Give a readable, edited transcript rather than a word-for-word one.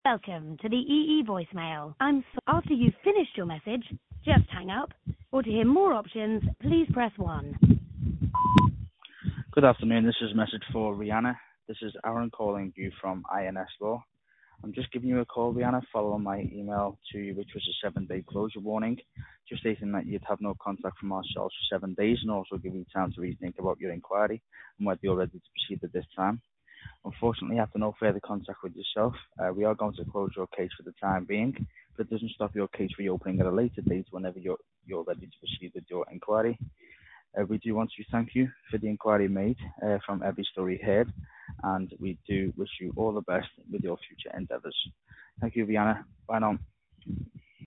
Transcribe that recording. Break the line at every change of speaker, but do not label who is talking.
Welcome to the EE voicemail. After you've finished your message, just hang up. Or to hear more options, please press 1.
Good afternoon. This is a message for Rihanna. This is Aaron calling you from INS Law. I'm just giving you a call, Rihanna, following my email to you, which was a 7-day closure warning, just stating that you'd have no contact from ourselves for 7 days and also give you time to rethink about your inquiry and whether you're ready to proceed at this time. Unfortunately, after no further contact with yourself, we are going to close your case for the time being, but it doesn't stop your case reopening at a later date whenever you're ready to proceed with your inquiry. We do want to thank you for the inquiry made from every story heard, and we do wish you all the best with your future endeavours. Thank you, Rihanna. Bye now.